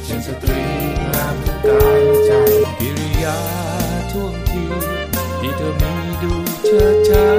ฉันสตรีงามทั้งกายและใจกิริยาท่วงทีที่เธอมีดูเชิดชาย